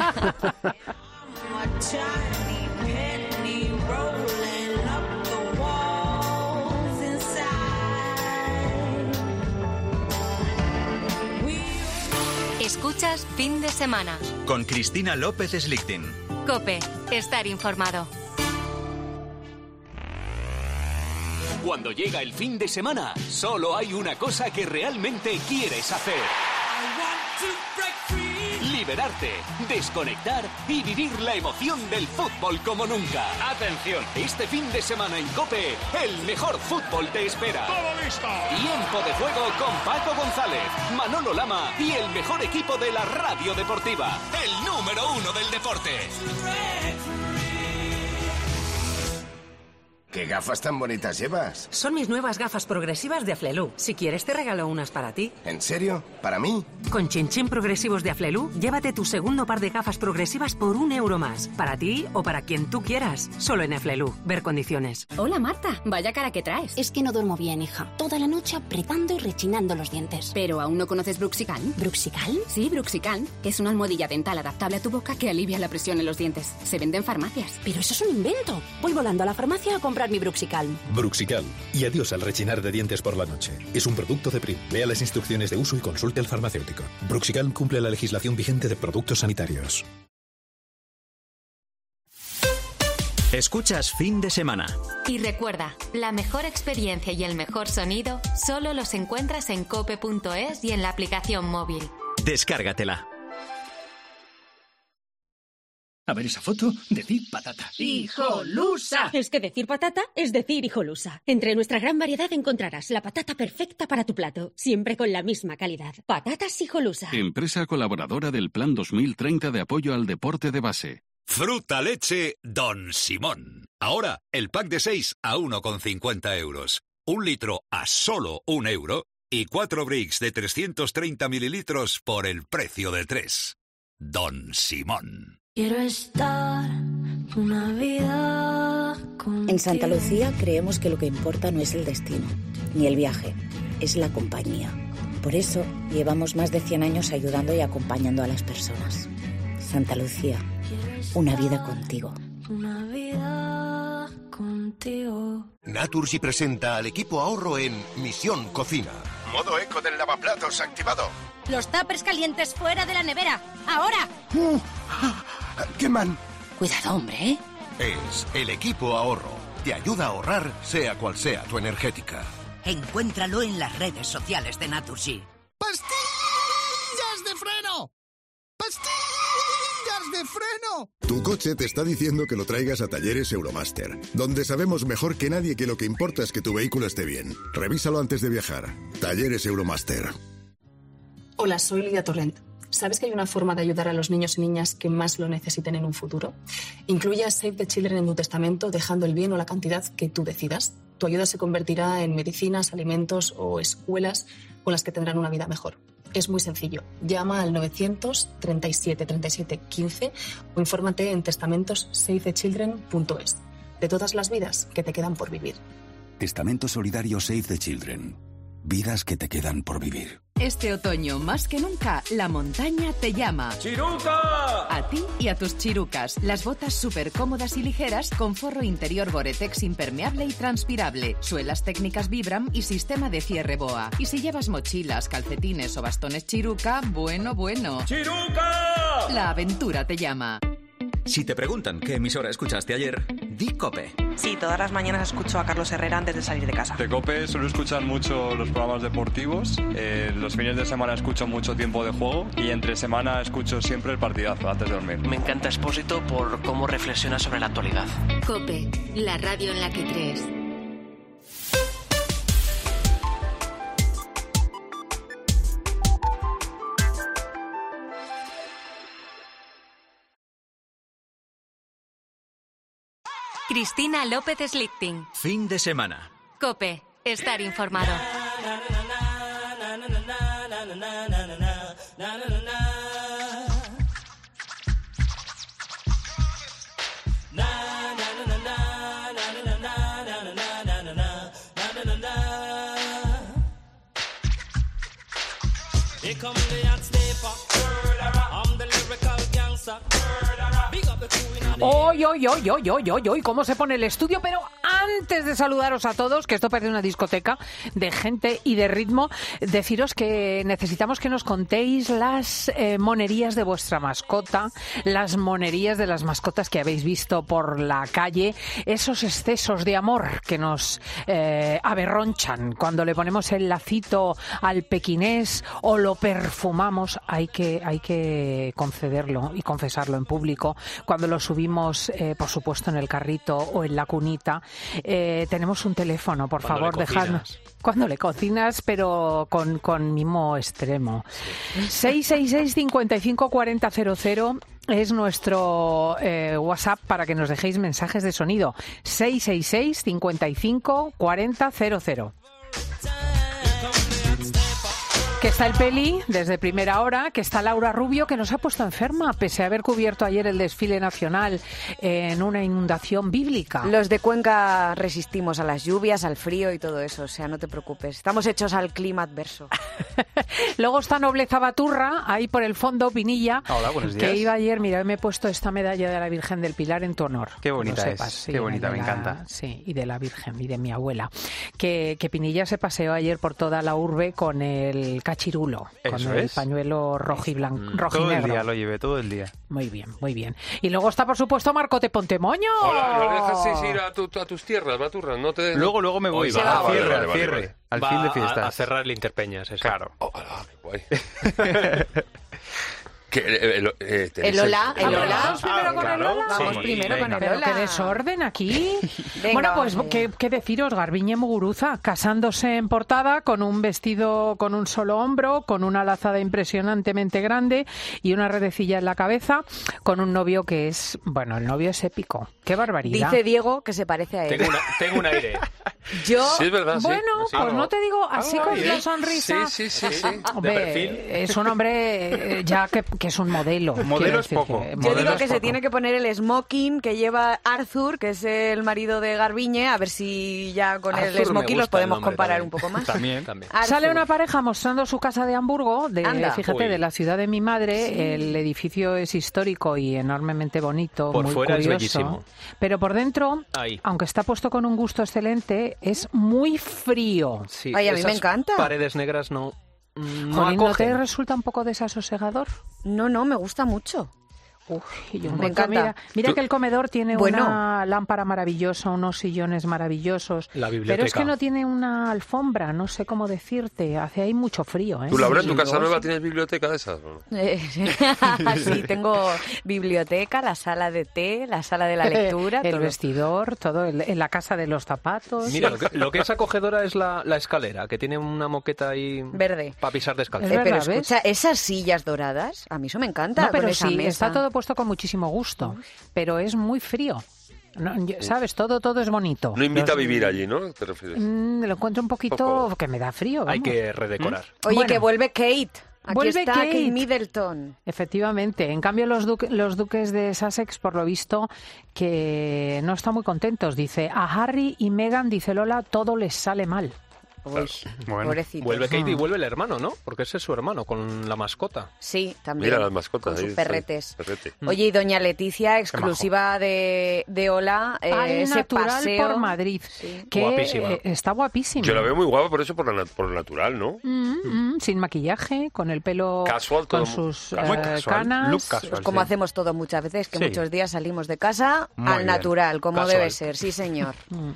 Escuchas Fin de Semana. Con Cristina López Slichting. COPE. Estar informado. Cuando llega el fin de semana, solo hay una cosa que realmente quieres hacer. Liberarte, desconectar y vivir la emoción del fútbol como nunca. ¡Atención! Este fin de semana en COPE, el mejor fútbol te espera. ¡Todo listo! Tiempo de juego con Paco González, Manolo Lama y el mejor equipo de la radio deportiva. El número 1 del deporte. ¿Qué gafas tan bonitas llevas? Son mis nuevas gafas progresivas de Aflelu. Si quieres te regalo unas para ti. ¿En serio? ¿Para mí? Con Chin progresivos de Aflelu, llévate tu segundo par de gafas progresivas por €1 más. Para ti o para quien tú quieras. Solo en Aflelu. Ver condiciones. Hola Marta, vaya cara que traes. Es que no duermo bien, hija. Toda la noche apretando y rechinando los dientes. ¿Pero aún no conoces Bruxical? ¿Bruxical? Sí, Bruxical, que es una almohadilla dental adaptable a tu boca que alivia la presión en los dientes. Se vende en farmacias. Pero eso es un invento. Voy volando a la farmacia a comprar mi Bruxical. Bruxical. Y adiós al rechinar de dientes por la noche. Es un producto de Prim. Lea las instrucciones de uso y consulte al farmacéutico. Bruxical cumple la legislación vigente de productos sanitarios. Escuchas Fin de Semana. Y recuerda, la mejor experiencia y el mejor sonido solo los encuentras en cope.es y en la aplicación móvil. Descárgatela. A ver esa foto, decir patata. ¡Hijolusa! Es que decir patata es decir hijolusa. Entre nuestra gran variedad encontrarás la patata perfecta para tu plato, siempre con la misma calidad. Patatas Hijolusa. Empresa colaboradora del Plan 2030 de apoyo al deporte de base. Fruta leche Don Simón. Ahora, el pack de 6 a 1,50 euros. 1 litro a solo 1 euro. Y 4 bricks de 330 mililitros por el precio de 3. Don Simón. Quiero estar una vida contigo. En Santa Lucía creemos que lo que importa no es el destino, ni el viaje, es la compañía. Por eso llevamos más de 100 años ayudando y acompañando a las personas. Santa Lucía, una vida contigo. Una vida contigo. Naturgy presenta al equipo ahorro en Misión Cocina. Modo eco del lavaplatos activado. Los tuppers calientes fuera de la nevera. ¡Ahora! ¡Queman! Cuidado, hombre, ¿eh? Es el equipo ahorro. Te ayuda a ahorrar, sea cual sea tu energética. Encuéntralo en las redes sociales de Naturgy. ¡Pastillas de freno! ¡Pastillas de freno! Tu coche te está diciendo que lo traigas a Talleres Euromaster, donde sabemos mejor que nadie que lo que importa es que tu vehículo esté bien. Revísalo antes de viajar. Talleres Euromaster. Hola, soy Lidia Torrent. ¿Sabes que hay una forma de ayudar a los niños y niñas que más lo necesiten en un futuro? Incluye a Save the Children en tu testamento, dejando el bien o la cantidad que tú decidas. Tu ayuda se convertirá en medicinas, alimentos o escuelas con las que tendrán una vida mejor. Es muy sencillo. Llama al 937 37 15 o infórmate en testamentosavethechildren.es. De todas las vidas que te quedan por vivir. Testamento solidario Save the Children. Vidas que te quedan por vivir. Este otoño, más que nunca, la montaña te llama. ¡Chiruca! A ti y a tus chirucas. Las botas súper cómodas y ligeras con forro interior Gore-Tex impermeable y transpirable, suelas técnicas Vibram y sistema de cierre BOA. Y si llevas mochilas, calcetines o bastones Chiruca, bueno. ¡Chiruca! La aventura te llama. Si te preguntan qué emisora escuchaste ayer, di COPE. Sí, todas las mañanas escucho a Carlos Herrera antes de salir de casa. De COPE suelo escuchar mucho los programas deportivos, los fines de semana escucho mucho Tiempo de Juego y entre semana escucho siempre el partidazo antes de dormir. Me encanta Expósito por cómo reflexiona sobre la actualidad. COPE, la radio en la que crees. Cristina López Slichting. Fin de semana. COPE, estar informado. Here come the hot stepper. I'm the lyrical gangster. Big up the crew in the Hoy, cómo se pone el estudio, pero antes de saludaros a todos, que esto parece una discoteca de gente y de ritmo, deciros que necesitamos que nos contéis las monerías de vuestra mascota, las monerías de las mascotas que habéis visto por la calle, esos excesos de amor que nos aberronchan cuando le ponemos el lacito al pequinés o lo perfumamos. Hay que concederlo y confesarlo en público. Cuando lo subimos, por supuesto, en el carrito o en la cunita, tenemos un teléfono, por favor, dejadnos. Cuando le cocinas, pero con mimo extremo. 666 55 40 00 es nuestro WhatsApp para que nos dejéis mensajes de sonido. 666 55 40 00. Que está el Peli desde primera hora, que está Laura Rubio, que nos ha puesto enferma pese a haber cubierto ayer el desfile nacional en una inundación bíblica. Los de Cuenca resistimos a las lluvias, al frío y todo eso, o sea, no te preocupes. Estamos hechos al clima adverso. Luego está Nobleza Baturra, ahí por el fondo, Pinilla. Hola, buenos días. Que iba ayer, mira, me he puesto esta medalla de la Virgen del Pilar en tu honor. Qué bonita sepas, es, sí, qué bonita, me encanta. Sí, y de la Virgen y de mi abuela. Que Pinilla se paseó ayer por toda la urbe con el cachirulo, con Eso el es. pañuelo rojo y blanco, rojo y Todo el negro. día lo llevé, todo el día. Muy bien, muy bien. Y luego está, por supuesto, Marcote Pontemoño. Hola, ¿no dejas ir a tus tierras, Maturra? No te... Luego me voy. Oye, Al vale, cierre, vale, al vale, cierre. vale. Al fin de fiestas. A cerrar el Interpeñas, eso. Claro. Qué guay. El Ola. Vamos primero con el Ola. Vamos primero con el Pero Ola. qué desorden aquí. Venga, Bueno, pues vamos. qué deciros, Garbiñe Muguruza, casándose en portada con un vestido con un solo hombro, con una lazada impresionantemente grande y una redecilla en la cabeza, con un novio que es, bueno, el novio es épico. Qué barbaridad. Dice Diego que se parece a él. Tengo un aire. Yo... Sí, es verdad, sí. Bueno, Sí. pues no te digo así Algo con ahí, la ¿eh? sonrisa. Sí. Hombre, De perfil. es un hombre ya que es un modelo. Modelo quiero es decir poco. que- Yo modelo digo es que se poco. tiene que poner el smoking que lleva Arthur, que es el marido de Garbiñe, a ver si ya con Arthur el me smoking los gusta el podemos nombre comparar también. un poco más. También. Arthur. Sale una pareja mostrando su casa de Hamburgo, Anda. fíjate, Uy. de la ciudad de mi madre. El edificio es histórico y enormemente bonito, Por muy fuera es curioso. bellísimo. Pero por dentro, Ahí. aunque está puesto con un gusto excelente, es muy frío. Sí, Ay, a mí me esas encanta. Paredes negras no Jolín, ¿no te acogen. resulta un poco desasosegador? No, me gusta mucho. Me encanta. Mira que el comedor tiene Bueno. una lámpara maravillosa, unos sillones maravillosos. La Pero es biblioteca. que no tiene una alfombra, no sé cómo decirte. Hace ahí mucho frío, ¿eh? ¿Tú, Laura, en tu Y casa luego nueva sí. tienes biblioteca de esas? ¿O no? Sí, tengo biblioteca, la sala de té, la sala de la lectura. El todo. vestidor, todo, en la casa de los zapatos. Mira, lo que es acogedora es la escalera, que tiene una moqueta ahí Verde. para pisar descalzo. Es verdad, Pero ¿ves? escucha, esas sillas doradas, a mí eso me encanta. No, pero con esa sí, mesa. está todo puesto con muchísimo gusto, pero es muy frío. No, ¿sabes? Todo es bonito. No invita a Los- vivir allí, ¿no? ¿Te refieres? Lo encuentro un poquito Poco. que me da frío. Hay vamos. que redecorar. Oye, Bueno. que vuelve Kate. Aquí Vuelve está Kate. Middleton. Efectivamente. En cambio, los duques de Sussex, por lo visto, que no están muy contentos. Dice, a Harry y Meghan, dice Lola, todo les sale mal. Uy, Bueno. pobrecito. Vuelve Kate y vuelve el hermano, ¿no? Porque ese es su hermano, con la mascota. Sí, también. Mira las mascotas. Con ahí sus están. perretes. Perrete. Oye, y doña Leticia, exclusiva de Hola, Al ese natural paseo. por Madrid. Que Guapísima. Está guapísima. Yo la veo muy guapa por eso, por lo natural, ¿no? Sin maquillaje, con el pelo Casual, con todo sus muy casual, canas. look casual. Pues como sí. hacemos todo muchas veces, que Sí. muchos días salimos de casa Muy al bien. natural, como Casual. debe ser, sí señor.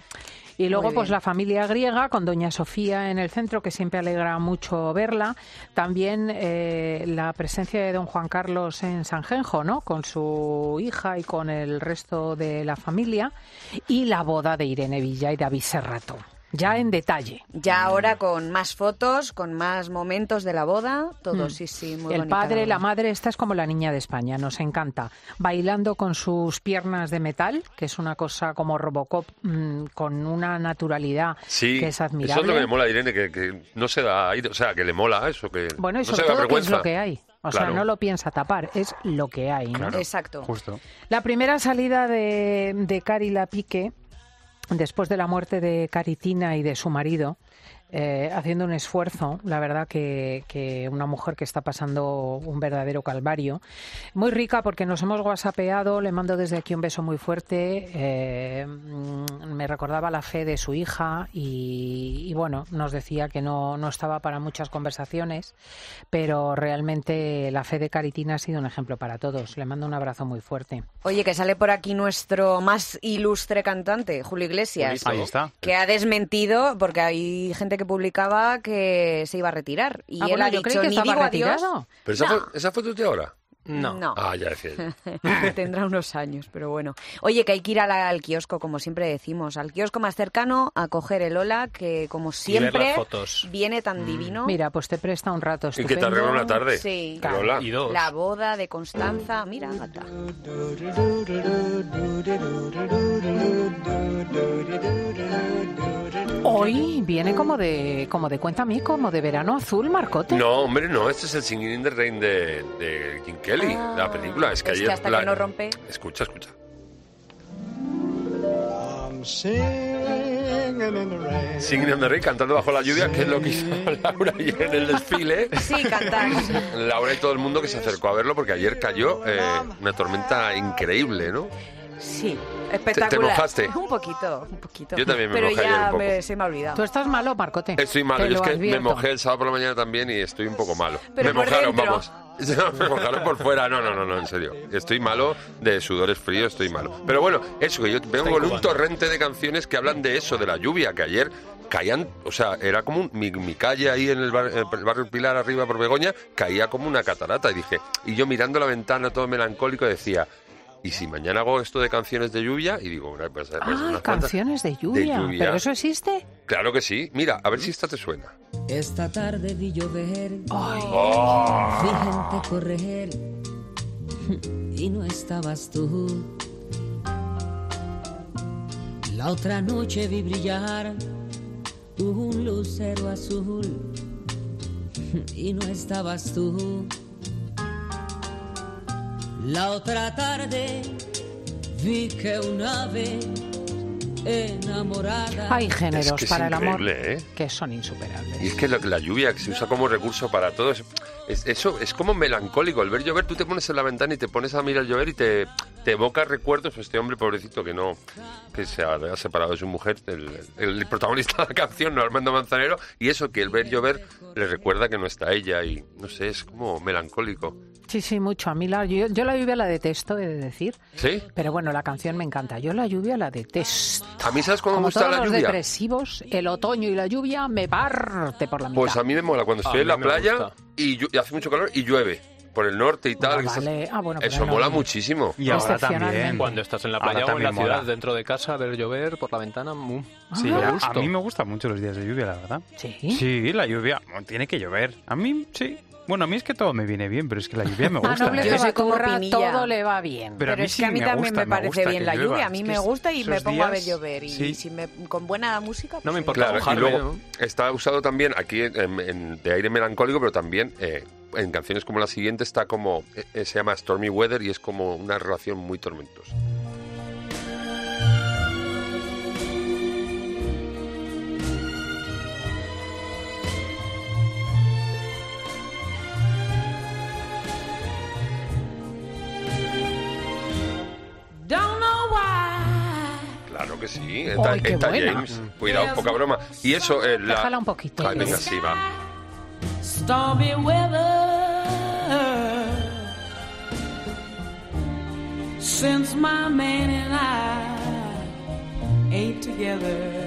Y luego, Muy pues bien. la familia griega, con doña Sofía en el centro, que siempre alegra mucho verla. También la presencia de don Juan Carlos en Sanjenjo, ¿no? Con su hija y con el resto de la familia. Y la boda de Irene Villa y David Serrato. Ya en detalle. Ya ahora con más fotos, con más momentos de la boda, todo, sí, muy El bonita padre, boda. la madre, esta es como la niña de España, nos encanta. Bailando con sus piernas de metal, que es una cosa como Robocop, con una naturalidad Sí, que es admirable. eso es lo que me mola, Irene, que no se da aire, o sea, que le mola eso, que Bueno, y no sobre se da todo que es vergüenza. lo que hay. O sea, Claro. no lo piensa tapar, es lo que hay, ¿no? Claro. Exacto. Justo. La primera salida de Cari Lapique, después de la muerte de Caritina y de su marido, haciendo un esfuerzo, la verdad que una mujer que está pasando un verdadero calvario. Muy rica porque nos hemos whatsappeado, le mando desde aquí un beso muy fuerte, me recordaba la fe de su hija y bueno, nos decía que no estaba para muchas conversaciones, pero realmente la fe de Caritina ha sido un ejemplo para todos. Le mando un abrazo muy fuerte. Oye, que sale por aquí nuestro más ilustre cantante, Julio Iglesias, Ahí está. que ha desmentido, porque hay gente que publicaba que se iba a retirar. Y él bueno, ha yo creí dicho, que ni estaba digo adiós. retirado. ¿Pero esa fue tu tía ahora? No. Ah, ya decía yo. Tendrá unos años, pero bueno. Oye, que hay que ir al kiosco, como siempre decimos, al kiosco más cercano a coger el Ola, que como siempre las fotos. viene tan divino. Mira, pues te presta un rato Y estupendo. que te arregla una tarde. Sí. El Ola. Y dos. La boda de Constanza, mira, gata. Hoy viene como de Cuéntame, como de Verano Azul, Marcote. No, hombre, no, este es el Singing in the Rain de Jim Kelly, la película. Es que Es ayer que hasta que no rompe. Escucha. Singing in the Rain, cantando bajo la lluvia, que es lo que hizo Laura ayer en el desfile. Sí, cantar. Laura y todo el mundo que se acercó a verlo porque ayer cayó una tormenta increíble, ¿no? Sí, espectacular. ¿Te mojaste? Un poquito. Yo también me pero mojé ayer un poco. Pero ya se me ha olvidado. ¿Tú estás malo, Marcote? Estoy malo, yo es que me mojé el sábado por la mañana también y estoy un poco malo. Pero me mojaron, vamos. Me mojaron por fuera, no, en serio. Estoy malo de sudores fríos, estoy malo. Pero bueno, eso, que yo vengo con un torrente de canciones que hablan de eso, de la lluvia, que ayer caían, o sea, era como mi calle ahí en el barrio Pilar, arriba por Begoña, caía como una catarata. Y yo mirando la ventana todo melancólico decía... ¿Y si mañana hago esto de canciones de lluvia? Y digo, pues canciones de lluvia. ¿Pero eso existe? Claro que sí. Mira, a ver si esta te suena. Esta tarde vi llover, Oh. vi gente correr y no estabas tú. La otra noche vi brillar un lucero azul y no estabas tú. La otra tarde vi que un ave enamorada... Hay géneros es que para el amor ¿eh? que son insuperables. Y es que la lluvia que se usa como recurso para todo eso es como melancólico. El ver llover, tú te pones en la ventana y te pones a mirar llover y te evoca recuerdos. Este hombre pobrecito que se ha separado de su mujer, el protagonista de la canción, ¿no? Armando Manzanero, y eso, que el ver llover le recuerda que no está ella y no sé, es como melancólico. Sí, mucho. A mí yo la lluvia la detesto, he de decir. ¿Sí? Pero bueno, la canción me encanta. Yo la lluvia la detesto. A mí, ¿sabes cuándo me gusta la lluvia? Como todos los depresivos, el otoño y la lluvia me parte por la mitad. Pues a mí me mola cuando estoy en la playa y hace mucho calor y llueve. Por el norte y tal. Vale. Eso mola muchísimo. Y ahora también. Cuando estás en la playa o en la ciudad, dentro de casa, ver llover por la ventana. Sí, a mí me gustan mucho los días de lluvia, la verdad. ¿Sí? Sí, la lluvia. Tiene que llover. A mí, sí. Bueno, a mí es que todo me viene bien, pero es que la lluvia me gusta. Yo soy como Pinilla. Todo le va bien. Pero es que a mí también me parece bien la lluvia. A mí me gusta y me pongo a ver llover. Y si con buena música... No me importa mojarme. Y luego está usado también aquí de aire melancólico, pero también... en canciones como la siguiente está como... se llama Stormy Weather y es como una relación muy tormentosa. Claro que sí. Está James. Cuidado, poca broma. Y eso... Déjala un poquito. Ay, venga, sí, va. Stormy weather since my man and I ain't together.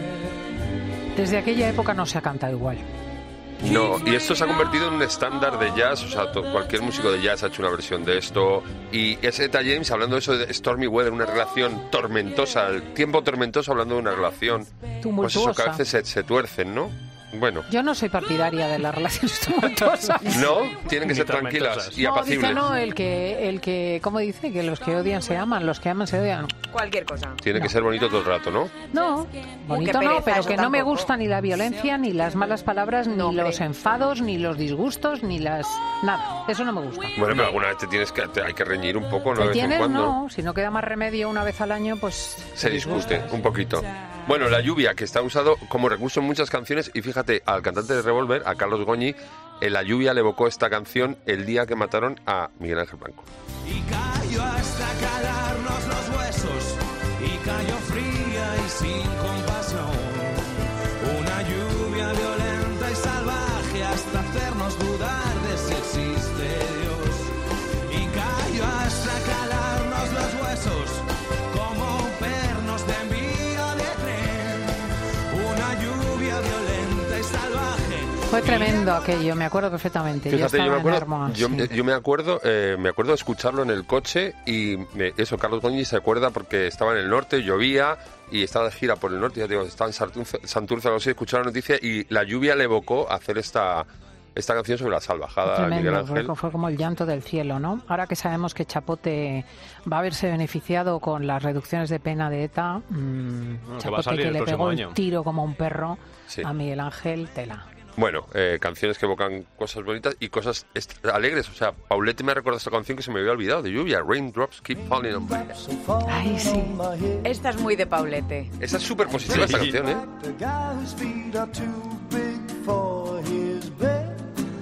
Desde aquella época no se ha cantado igual. No, y esto se ha convertido en un estándar de jazz, o sea, cualquier músico de jazz ha hecho una versión de esto. Y es Etta James hablando de eso de Stormy Weather, una relación tormentosa, el tiempo tormentoso hablando de una relación. Pues eso que a veces se tuercen, ¿no? Bueno. Yo no soy partidaria de las relaciones tumultuosas. No, tienen que ser tranquilas y apacibles. No, el que, ¿cómo dice? Que los que odian se aman, los que aman se odian. Cualquier cosa. Tiene que ser bonito todo el rato, ¿no? No, bonito no, pero que no me gusta ni la violencia, ni las malas palabras, ni los enfados, ni los disgustos, ni las... Nada, eso no me gusta. Bueno, pero alguna vez hay que reñir un poco, ¿no? De vez en cuando. No, si no queda más remedio una vez al año, pues... Se discute un poquito. Bueno, la lluvia, que está usado como recurso en muchas canciones, y fíjate, al cantante de Revolver, a Carlos Goñi, la lluvia le evocó esta canción el día que mataron a Miguel Ángel Blanco. Y cayó hasta calarnos los huesos, y cayó fría y sin compasión. Una lluvia violenta y salvaje hasta hacernos dudar de si existe Dios. Y cayó hasta calarnos los huesos, como pernos de envío de tren. Una lluvia violenta y salvaje. Fue tremendo aquello, me acuerdo perfectamente. Fíjate, yo me acuerdo de escucharlo en el coche y eso, Carlos Goñi se acuerda porque estaba en el norte, llovía y estaba de gira por el norte, ya digo, estaba en Santurce, algo así, escuchaba la noticia y la lluvia le evocó a hacer esta canción sobre la salvajada de Miguel Ángel. Fue como el llanto del cielo, ¿no? Ahora que sabemos que Chapote va a verse beneficiado con las reducciones de pena de ETA, Chapote que le pegó el tiro como un perro a Miguel Ángel, tela. Bueno, canciones que evocan cosas bonitas y cosas alegres. O sea, Paulette me ha recordado esta canción que se me había olvidado, de lluvia. Raindrops keep falling on my head. Ay, sí. Esta es muy de Paulette. Esta es súper positiva, esta canción, ¿eh?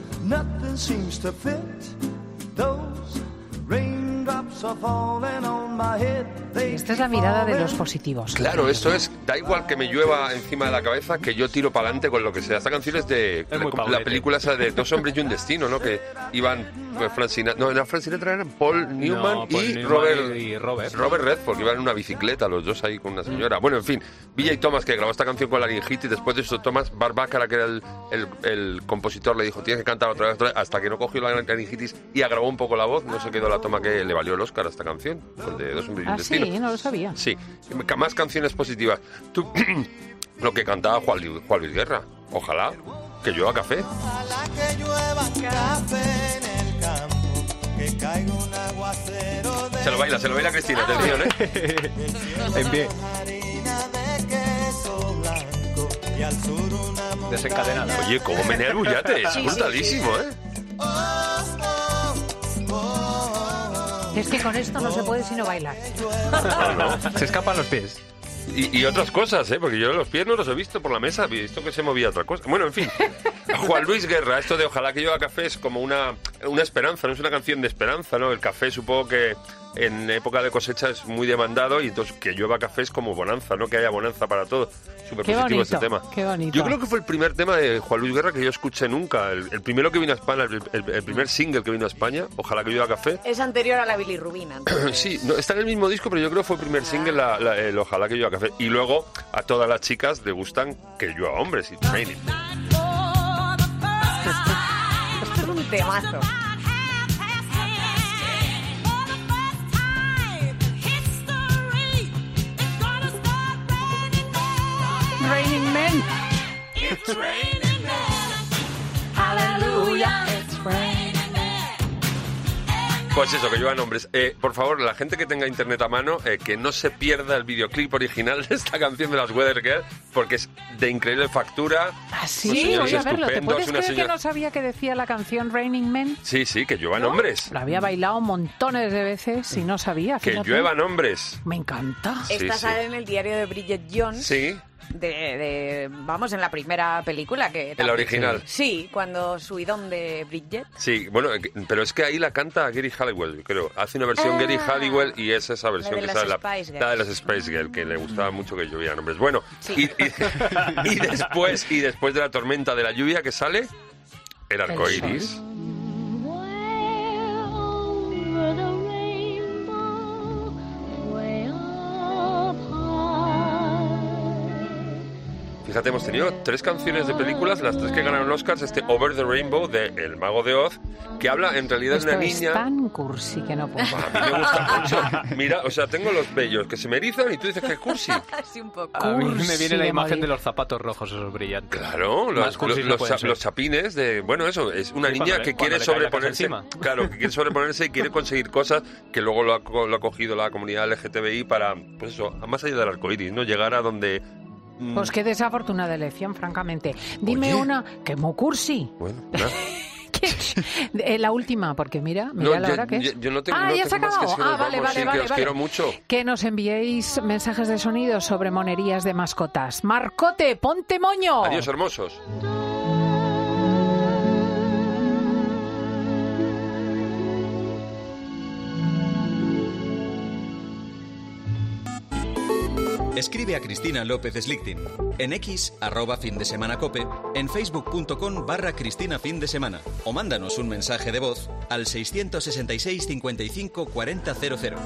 Nothing seems to fit. Those raindrops are falling on Esta es la mirada de los positivos. Claro, esto es, da igual que me llueva encima de la cabeza, que yo tiro para adelante con lo que sea. Esta canción es de la película esa de Dos hombres y un destino, ¿no? Que iban Frank Sinatra, no, era Frank Sinatra, eran Paul Newman y Robert Redford, que iban en una bicicleta, los dos ahí con una señora. Bueno, en fin, B.J. Thomas, que grabó esta canción con laringitis, después de eso Thomas Barbaccara, que era el compositor, le dijo, tienes que cantar otra vez, hasta que no cogió la laringitis y agravó un poco la voz, no se quedó la toma que le valió el Oscar a esta canción, con de Dos hombres y un destino. Sí, no lo sabía. Sí, más canciones positivas. Tú, lo que cantaba Juan Luis Guerra, ojalá que llueva café. Ojalá que llueva café en el campo, que caiga un aguacero de... Se lo baila Cristina, atención, ¿eh? En pie. harina de queso blanco y al sur una Desencadenada. Oye, cómo menea el bullate, es brutalísimo, ¿eh? Es que con esto no se puede sino bailar. Se escapan los pies. Y otras cosas, ¿eh? Porque yo los pies no los he visto por la mesa, he visto que se movía otra cosa. Bueno, en fin. Juan Luis Guerra, esto de Ojalá que llueva café es como una esperanza, no es una canción de esperanza, ¿no? El café supongo que en época de cosecha es muy demandado y entonces que llueva café es como bonanza, ¿no? Que haya bonanza para todo. Súper positivo este tema. Qué bonito. Yo creo que fue el primer tema de Juan Luis Guerra que yo escuché nunca. El primero que vino a España, el primer single que vino a España, Ojalá que llueva café. Es anterior a la bilirrubina. Sí, no, está en el mismo disco, pero yo creo que fue el primer single, el Ojalá que llueva café. Y luego a todas las chicas le gustan que llueva hombres y training. Esto es un temazo. Raining Men. It's raining men. Hallelujah. It's raining men. Pues eso, que lluevan hombres. Por favor, la gente que tenga internet a mano, que no se pierda el videoclip original de esta canción de las Weather Girls, porque es de increíble factura. ¿Ah, sí? Voy a verlo. ¿Te puedes creer que no sabía que decía la canción Raining Men? Sí, que lluevan hombres. La había bailado montones de veces y no sabía. Que lluevan hombres. Me encanta. Esta sale en el diario de Bridget Jones. Sí. Vamos, en la primera película que... En la original. Sí, cuando subidón de Bridget. Sí, bueno, pero es que ahí la canta Gary Halliwell, creo. Hace una versión Gary Halliwell y es esa versión que sale la de las Spice Girls, que le gustaba mucho que llovieran hombres. Bueno, sí. y después de la tormenta de la lluvia que sale, el arco iris. Fíjate, hemos tenido 3 canciones de películas, las 3 que ganaron Oscars, Over the Rainbow de El Mago de Oz, que habla en realidad de una niña... es tan cursi que no puedo. A mí me gusta mucho. Mira, o sea, tengo los vellos que se me erizan y tú dices que es cursi. Sí, un poco. A mí me viene la imagen de los zapatos rojos, esos brillantes. Claro, los chapines de... Bueno, eso, es una niña que quiere sobreponerse. Claro, que quiere sobreponerse y quiere conseguir cosas que luego lo ha cogido la comunidad LGTBI para, pues eso, más allá del arcoíris, ¿no? Llegar a donde... Pues qué desafortunada elección, francamente. Dime una que muy cursi. Bueno, nada. La última, porque mira la hora que es. Yo no tengo, ya se ha acabado. Vale. Que os quiero mucho. Que nos enviéis mensajes de sonido sobre monerías de mascotas. Marcote, ponte moño. Adiós, hermosos. Escribe a Cristina López Slichting. En X, @findesemanacope, en facebook.com/Cristina Fin de Semana. O mándanos un mensaje de voz al 666 55 40 00.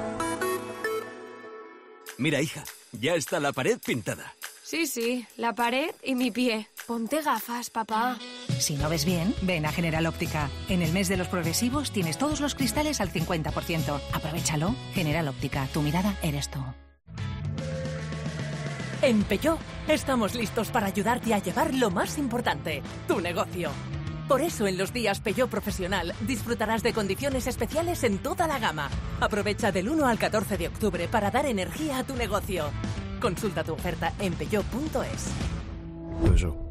Mira, hija, ya está la pared pintada. Sí, la pared y mi pie. Ponte gafas, papá. Si no ves bien, ven a General Óptica. En el mes de los progresivos tienes todos los cristales al 50%. Aprovéchalo. General Óptica, tu mirada eres tú. En Peugeot estamos listos para ayudarte a llevar lo más importante, tu negocio. Por eso en los días Peugeot Profesional disfrutarás de condiciones especiales en toda la gama. Aprovecha del 1 al 14 de octubre para dar energía a tu negocio. Consulta tu oferta en peugeot.es. Peugeot.